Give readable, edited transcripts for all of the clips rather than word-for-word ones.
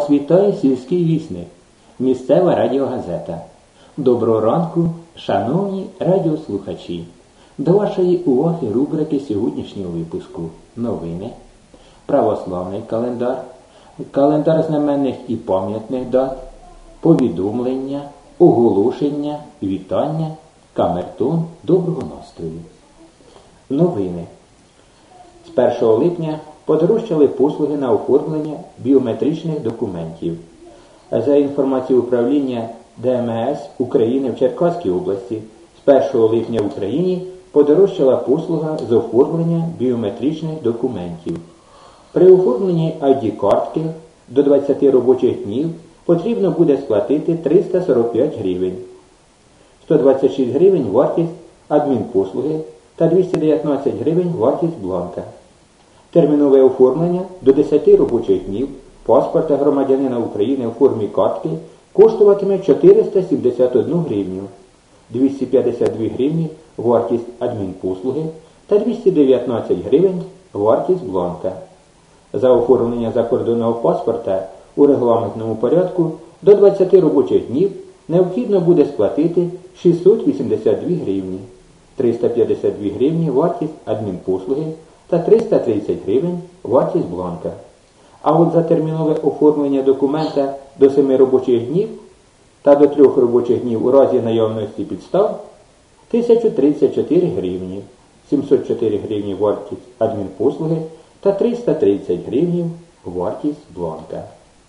Вас вітає сільський вісник, місцева радіогазета. Доброго ранку, шановні радіослухачі. До вашої уваги рубрики сьогоднішнього випуску. Новини, православний календар, календар знаменних і пам'ятних дат, повідомлення, оголошення, вітання, камертон доброго настрою. Новини. З 1 липня подорожчали послуги на оформлення біометричних документів. За інформацією управління ДМС України в Черкаській області, з 1 липня в Україні подорожчала послуга з оформлення біометричних документів. При оформленні ID-картки до 20 робочих днів потрібно буде сплатити 345 гривень, 126 гривень вартість адмінпослуги та 219 гривень вартість бланка. Термінове оформлення до 10 робочих днів паспорта громадянина України у формі картки коштуватиме 471 гривню, 252 гривні вартість адмінпослуги та 219 гривень вартість бланка. За оформлення закордонного паспорта у регламентному порядку до 20 робочих днів необхідно буде сплатити 682 гривні, 352 гривні вартість адмінпослуги та 330 гривень вартість бланка. А от за термінове оформлення документа до 7 робочих днів та до 3 робочих днів у разі наявності підстав 1034 гривні, 704 гривні вартість адмінпослуги та 330 гривень вартість бланка.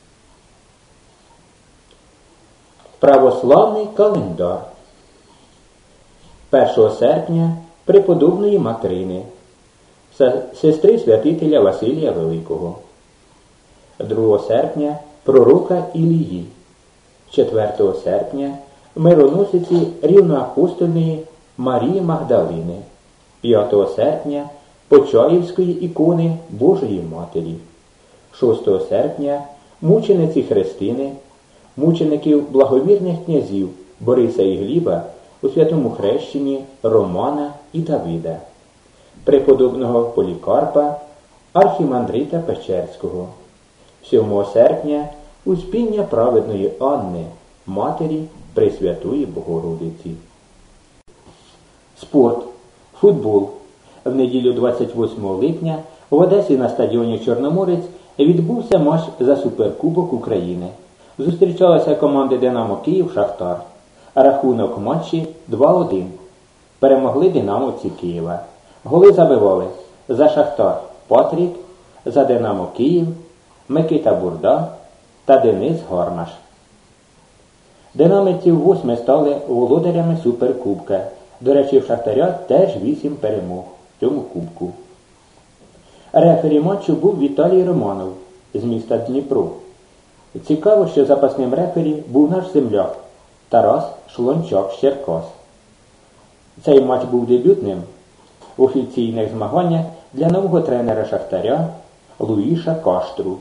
Православний календар. 1 серпня преподобної Матрини, сестри святителя Василія Великого. 2 серпня пророка Ілії. 4 серпня мироносиці рівноапостольної Марії Магдалини. 5 серпня Почаївської ікони Божої Матері. 6 серпня мучениці Христини, мучеників благовірних князів Бориса і Гліба у святому хрещенні Романа і Давида. Преподобного Полікарпа, архімандрита Печерського. 7 серпня Успіння праведної Анни, матері Пресвятої Богородиці. Спорт. Футбол. В неділю 28 липня в Одесі на стадіоні Чорноморець відбувся матч за Суперкубок України. Зустрічалися команди «Динамо Київ-Шахтар». Рахунок матчі 2-1. Перемогли динамовці Києва. Голи забивали за «Шахтар» Патрік, за «Динамо Київ» Микита Бурда та Денис Гармаш. Динамівці ввосьме стали володарями Суперкубка. До речі, в «Шахтаря» теж 8 перемог в цьому кубку. Рефері матчу був Віталій Романов з міста Дніпро. Цікаво, що запасним рефері був наш земляк Тарас Шлончак з Черкас. Цей матч був дебютним в офіційних змаганнях для нового тренера «Шахтаря» Луїша Каштру.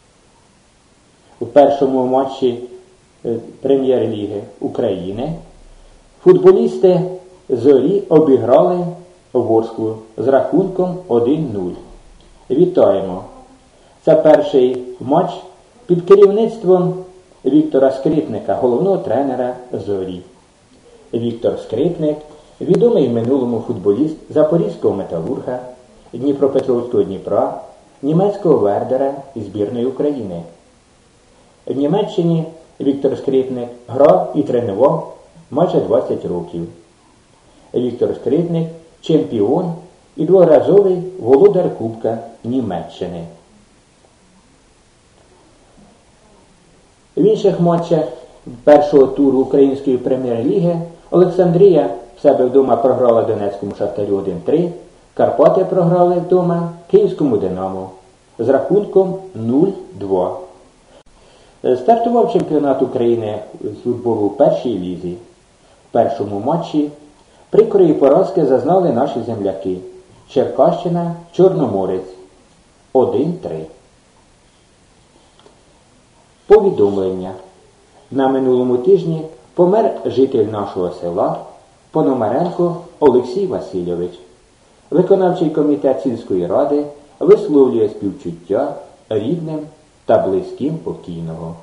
У першому матчі Прем'єр-ліги України футболісти «Зорі» обіграли Ворсклу з рахунком 1-0. Вітаємо! Це перший матч під керівництвом Віктора Скрипника, головного тренера «Зорі». Віктор Скрипник – відомий в минулому футболіст Запорізького «Металурга», Дніпропетровського «Дніпра», німецького «Вердера» і збірної України. В Німеччині Віктор Скрипник грав і тренував майже 20 років. Віктор Скрипник – чемпіон і дворазовий володар Кубка Німеччини. В інших матчах першого туру Української прем'єр-ліги Олександрія в себе вдома програла Донецькому «Шахтарю» 1-3, Карпати програли вдома Київському «Динамо» з рахунком 0-2. Стартував чемпіонат України з футболу у першій лізі. В першому матчі прикрої поразки зазнали наші земляки Черкащина, Чорноморець 1-3. Повідомлення. На минулому тижні помер житель нашого села Пономаренко Олексій Васильович. Виконавчий комітет сільської ради висловлює співчуття рідним та близьким покійного.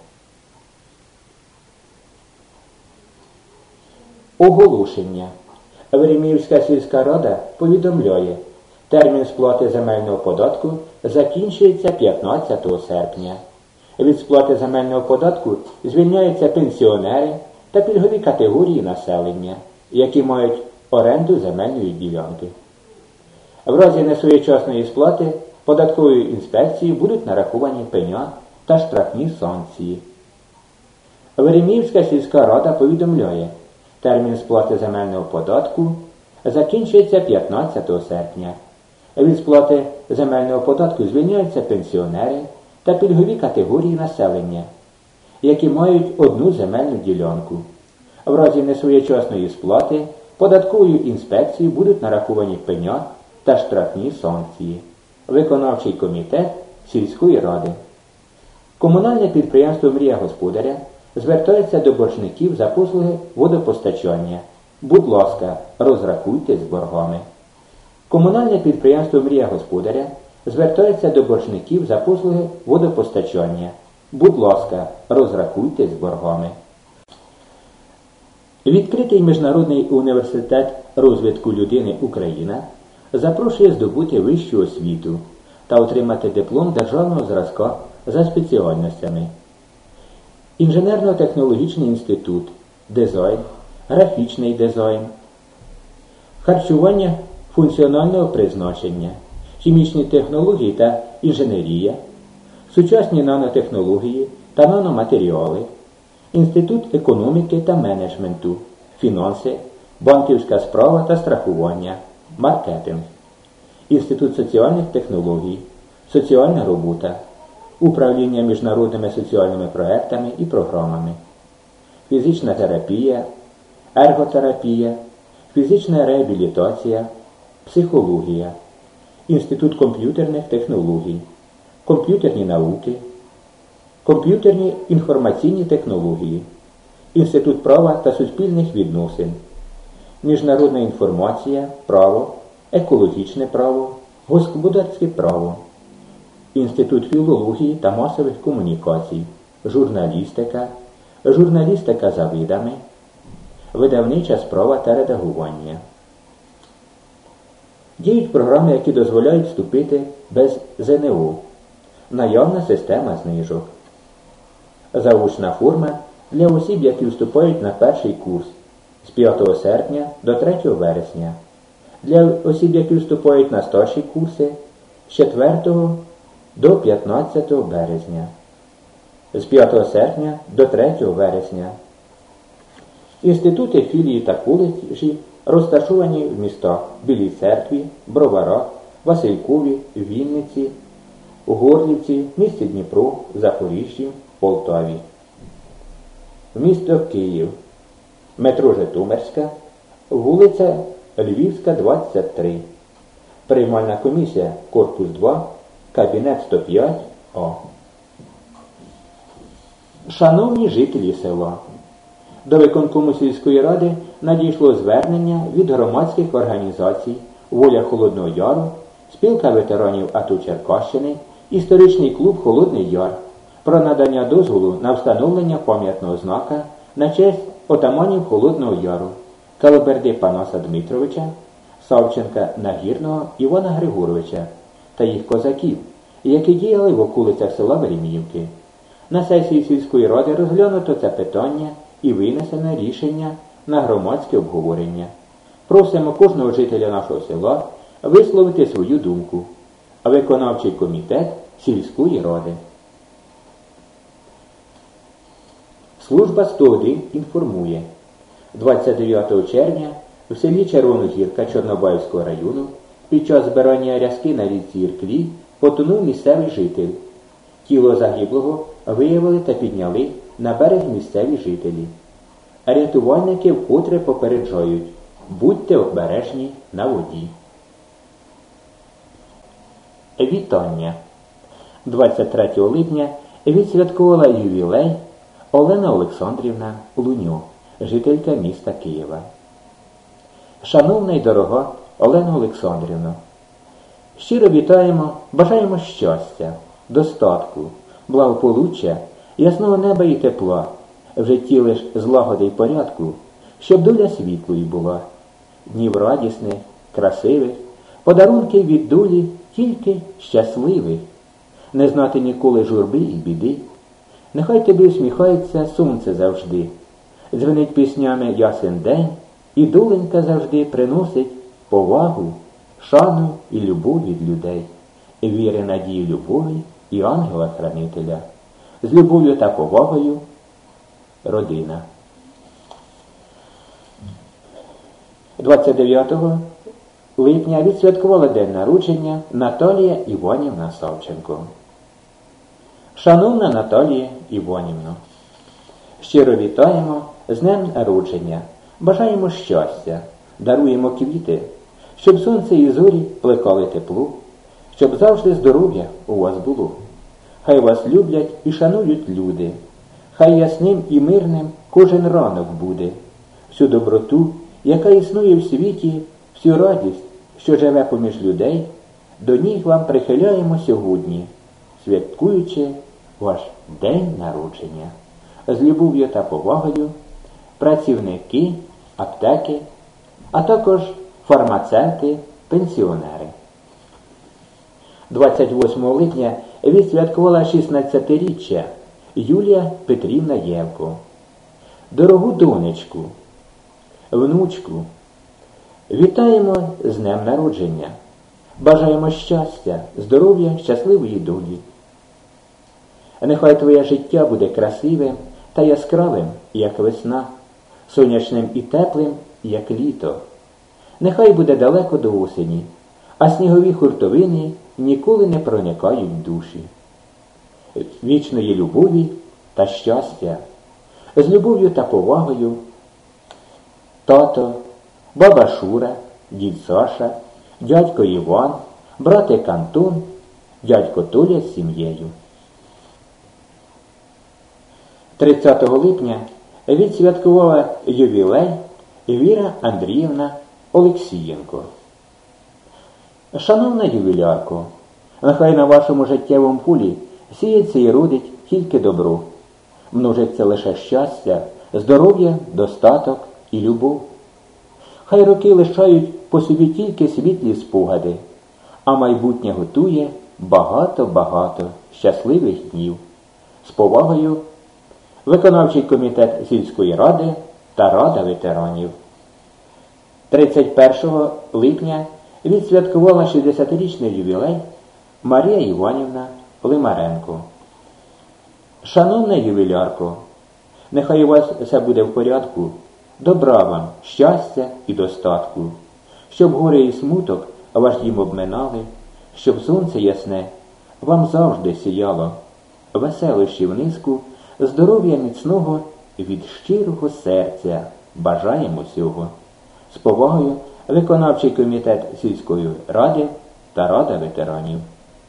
Оголошення. Вереміївська сільська рада повідомляє, термін сплати земельного податку закінчується 15 серпня. Від сплати земельного податку звільняються пенсіонери та пільгові категорії населення, які мають оренду земельної ділянки. В разі несвоєчасної сплати податковою інспекцією будуть нараховані пеня та штрафні санкції. Вереміївська сільська рада повідомляє, термін сплати земельного податку закінчується 15 серпня. Від сплати земельного податку звільняються пенсіонери та пільгові категорії населення, які мають одну земельну ділянку. В разі несвоєчасної сплати податковою інспекцією будуть нараховані пеня та штрафні санкції. Виконавчий комітет сільської ради. Комунальне підприємство «Мрія господаря» звертається до боржників за послуги водопостачання. Будь ласка, розрахуйтесь з боргами. Комунальне підприємство «Мрія господаря» звертається до боржників за послуги водопостачання. Будь ласка, розрахуйтесь з боргами. Відкритий Міжнародний університет розвитку людини «Україна» запрошує здобути вищу освіту та отримати диплом державного зразка за спеціальностями. Інженерно-технологічний інститут, дизайн, графічний дизайн, харчування функціонального призначення, хімічні технології та інженерія, сучасні нанотехнології та наноматеріали, інститут економіки та менеджменту, фінанси, банківська справа та страхування, маркетинг, інститут соціальних технологій, соціальна робота, управління міжнародними соціальними проектами і програмами, фізична терапія, ерготерапія, фізична реабілітація, психологія, інститут комп'ютерних технологій, комп'ютерні науки, комп'ютерні інформаційні технології, інститут права та суспільних відносин, міжнародна інформація, право, екологічне право, господарське право, інститут філології та масових комунікацій, журналістика, журналістика за видами, видавнича справа та редагування. Діють програми, які дозволяють вступити без ЗНО. Наявна система знижок. Заочна форма для осіб, які вступають на перший курс з 5 серпня до 3 вересня. Для осіб, які вступають на старші курси з 4 до 15 березня. З 5 серпня до 3 вересня. Інститути, філії та коледжі розташовані в містах Білій Церкві, Броварах, Василькові, Вінниці, Горлівці, місті Дніпро, Запоріжжі, Полтаві. Місто Київ. Метро Житомирська, вулиця Львівська, 23. Приймальна комісія, корпус 2, кабінет 105А. Шановні жителі села, до виконкому сільської ради надійшло звернення від громадських організацій «Воля Холодного Яру», Спілка ветеранів АТО Черкащини, історичний клуб «Холодний Яр» про надання дозволу на встановлення пам'ятного знака на честь отаманів Холодного Яру Калаберди Панаса Дмитровича, Савченка Нагірного Івана Григоровича та їх козаків, які діяли в околицях села Вереміївки. На сесії сільської ради розглянуто це питання і винесено рішення на громадське обговорення. Просимо кожного жителя нашого села висловити свою думку. Виконавчий комітет сільської ради. Служба 101 інформує. 29 червня в селі Червоногірка Чорнобаївського району під час збирання рязки на річці Ірклі потонув місцевий житель. Тіло загиблого виявили та підняли на берег місцеві жителі. Рятувальники вкотре попереджають: будьте обережні на воді. Вітання. 23 липня відсвяткувала ювілей Олена Олександрівна Луньо, жителька міста Києва. Шановна й дорога Олена Олександрівна, щиро вітаємо, бажаємо щастя, достатку, благополуччя, ясного неба і тепла, в житті лиш злагоди й порядку, щоб доля світлою була, днів радісних, красивих, подарунки від долі тільки щасливих, не знати ніколи журби і біди. Нехай тобі усміхається сонце завжди, дзвенить піснями ясен день, і доленька завжди приносить повагу, шану і любов від людей, віри, надії, любові і ангела-хранителя. З любов'ю та повагою родина. 29 липня відсвяткувала день народження Наталія Іванівна Савченко. Шановна Наталія Іванівна, щиро вітаємо з днем народження, бажаємо щастя, даруємо квіти, щоб сонце і зорі плекали тепло, щоб завжди здоров'я у вас було. Хай вас люблять і шанують люди, хай ясним і мирним кожен ранок буде. Всю доброту, яка існує в світі, всю радість, що живе поміж людей, до ніг вам прихиляємо сьогодні, святкуючи ваш день народження. З любов'ю та повагою працівники аптеки, а також фармацевти, пенсіонери. 28 липня відсвяткувала 16-річчя Юлія Петрівна Євко. Дорогу донечку, внучку, вітаємо з днем народження. Бажаємо щастя, здоров'я, щасливої долі. Нехай твоє життя буде красивим та яскравим, як весна, сонячним і теплим, як літо. Нехай буде далеко до осені, а снігові хуртовини ніколи не проникають в душі. Вічної любові та щастя, з любов'ю та повагою тато, баба Шура, дід Саша, дядько Іван, братик Антон, дядько Толя з сім'єю. 30 липня відсвяткувала ювілей Віра Андріївна Олексієнко. Шановна ювілярко, нехай на вашому життєвому полі сіється і родить тільки добро. Множиться лише щастя, здоров'я, достаток і любов. Хай роки лишають по собі тільки світлі спогади, а майбутнє готує багато-багато щасливих днів. З повагою, виконавчий комітет сільської ради та Рада ветеранів. 31 липня відсвяткувала 60-річний ювілей Марія Іванівна Лимаренко. Шановна ювілярко, нехай у вас все буде в порядку, добра вам, щастя і достатку, щоб горе і смуток ваш дім обминали, щоб сонце ясне вам завжди сіяло, веселощів низку, здоров'я міцного від щирого серця бажаємо всього. З повагою, виконавчий комітет сільської ради та Рада ветеранів.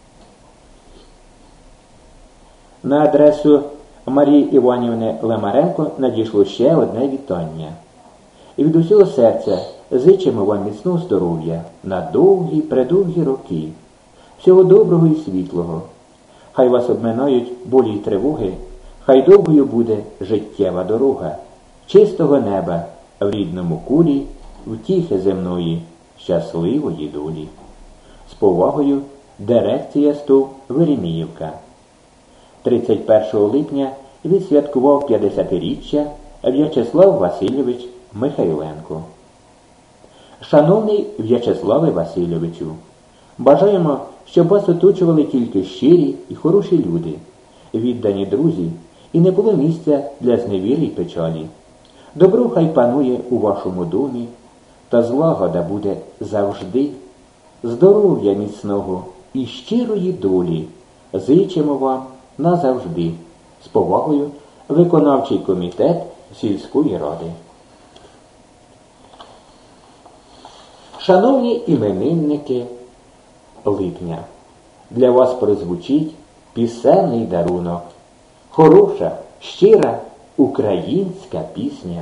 На адресу Марії Іванівни Лимаренко надійшло ще одне вітання. І від усього серця зичимо вам міцного здоров'я на довгі-предовгі роки, всього доброго і світлого. Хай вас обминають болі й тривоги, хай довгою буде життєва дорога, чистого неба в рідному кулі, втіхи земної, щасливої долі. З повагою, дирекція СТОВ Вереміївка. 31 липня відсвяткував 50-річчя В'ячеслав Васильович Михайленко. Шановний В'ячеславе Васильовичу, бажаємо, щоб вас оточували тільки щирі і хороші люди, віддані друзі, і не було місця для зневіри й печалі. Добро хай панує у вашому домі, та злагода буде завжди. Здоров'я міцного і щирої долі зичимо вам назавжди. З повагою, виконавчий комітет сільської ради. Шановні іменинники липня, для вас прозвучить пісенний дарунок. Хороша, щира українська пісня.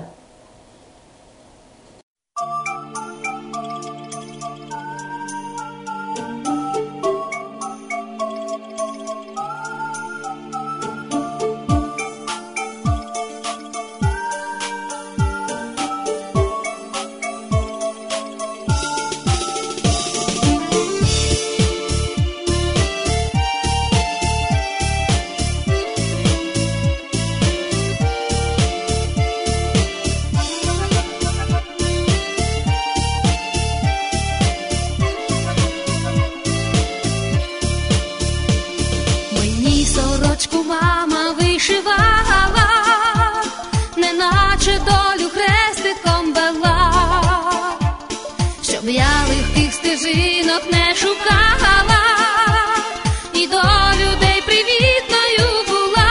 сорочку мама вишивала, неначе долю хрестиком вела, щоб я легких стежинок не шукала, і до людей привітною була.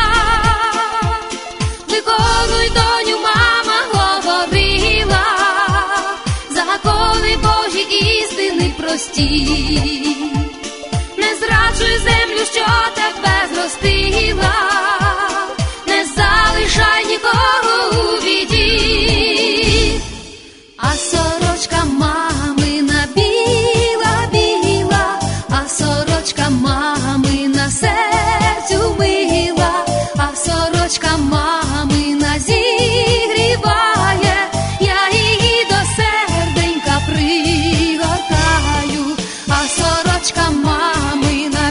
Виконуй, доню, мама говорила, закони Божі істини прості. Не зраджуй землю, що тебе зростила, не залишай нікого у біді. А сорочка мамина біла-біла, а сорочка мамина серцю мила, а сорочка мамина зігріває, я її до серденька пригортаю. А сорочка мамина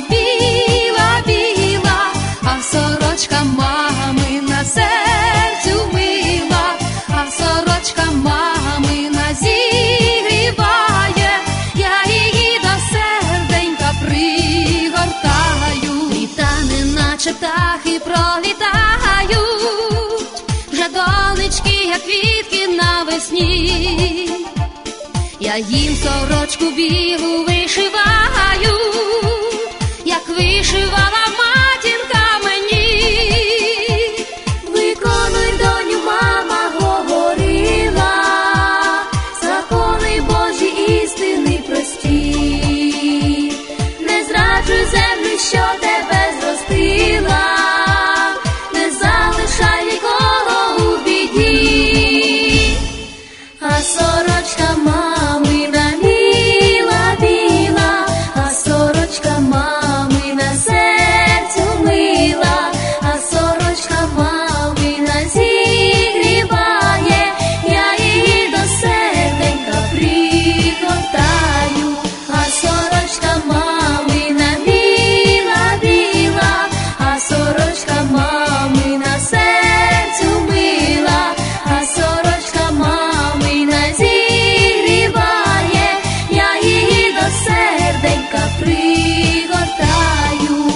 біла-біла, а сорочка мамина серцю мила, а сорочка мамина зігріває, я її до серденька пригортаю. Літа неначе птахи пролітають, вже донечки, як квітки навесні. Я їм сорочку білу вишиваю, як вишивала матінка мені. Виконуй, доню, мама говорила, закони Божі істини прості. Не зраджуй землю, що тебе зростила, не залишай нікого у біді. А сорочка мамина біла-біла, а сорочка мамина серцю мила, а сорочка мамина зігріває, я її до серденька пригортаю. А сорочка мамина біла-біла, а сорочка мамина серцю мила, а сорочка мамина зігріває, я її до серденька пригортаю.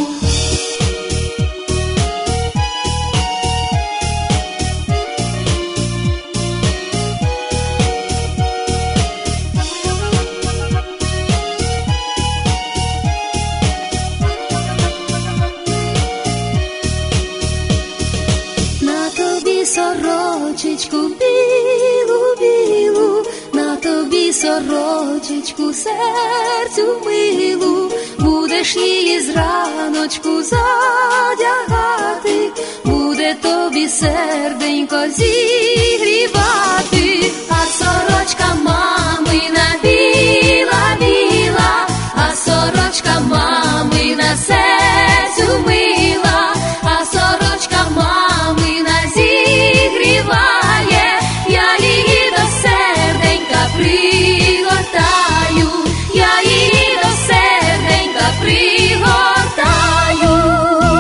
На тобі сорочечку білу-білу, на тобі сорочечку серцю милу, будеш її зраночку задягати, буде тобі серденько зігрівати. А сорочка мамина біла-біла, а сорочка мамина серцю мила, а сорочка мамина зігріває, я її до серденька пригортаю, я її до серденька пригортаю.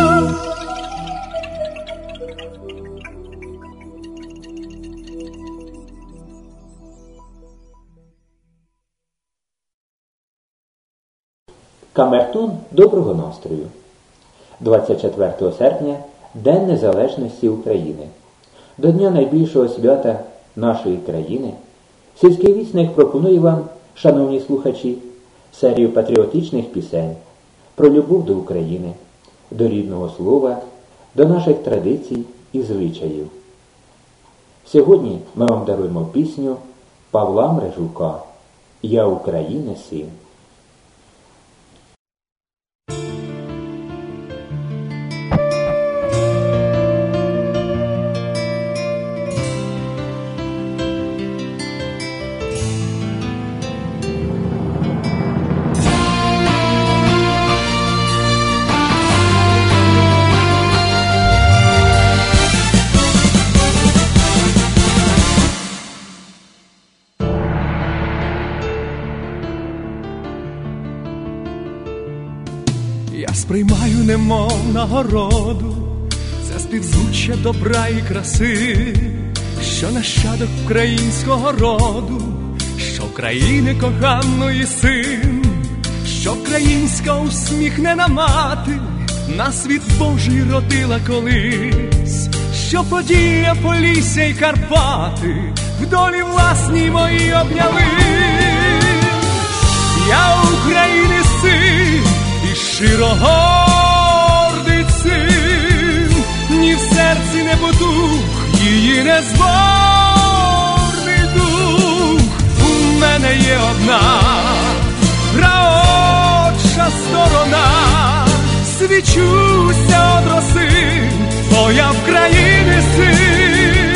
Камертон доброго настрою. 24 серпня – День Незалежності України. До Дня найбільшого свята нашої країни сільський вісник пропонує вам, шановні слухачі, серію патріотичних пісень про любов до України, до рідного слова, до наших традицій і звичаїв. Сьогодні ми вам даруємо пісню Павла Мрежука «Я України син». Я сприймаю немов нагороду за співзвуччя добра і краси, що нащадок українського роду, що України коханої син, що українська усміхнена мати на світ Божий родила колись, що подія, Полісся й Карпати в долі власній мої обняли. Я України син і щиро гордий цим, ні в серці не потух її незборний дух. У мене є одна праотча сторона, свічуся од роси, бо я України син.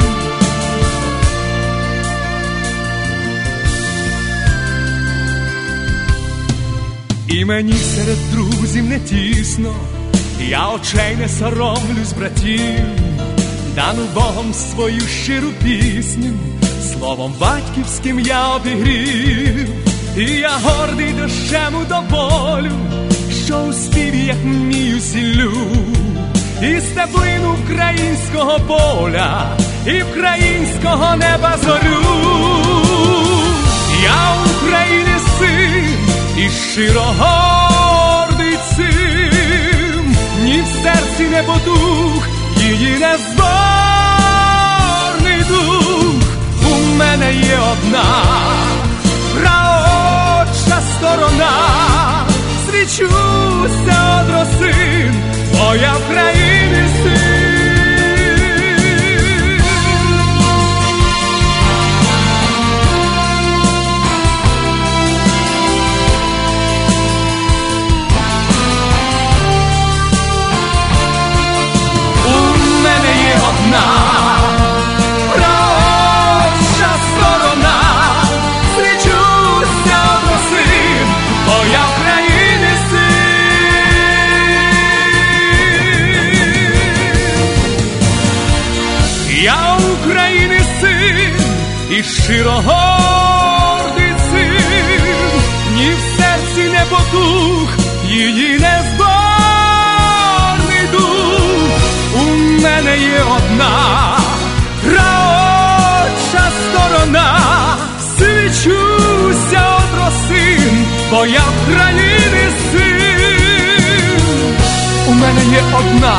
І мені серед друзів не тісно, я очей не соромлюсь братів, дану Богом свою щиру пісню, словом батьківським я обігрів. І я гордий дощем у доволю, що у співі, як вмію, сіллю і стеблину українського поля, і українського неба зорю. Я України син і щиро гордий цим, ні в серці не потух її незборний дух. У мене є одна праотча сторона, свічуся од роси, бо я України син. У мене є одна праотча сторона, свічуся од роси, бо я України син. Я України син і щиро гордий цим, ні в серці не потух її незборний дух. У мене є одна праотча сторона, свічуся од росин, бо я України син. У мене є одна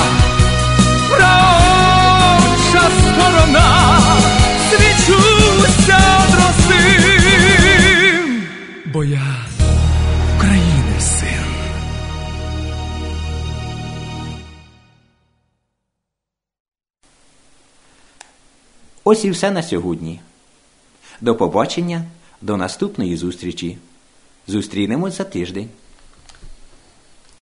праотча сторона, свічуся од росин, бо я України син. Ось і все на сьогодні. До побачення, до наступної зустрічі. Зустрінемось за тиждень.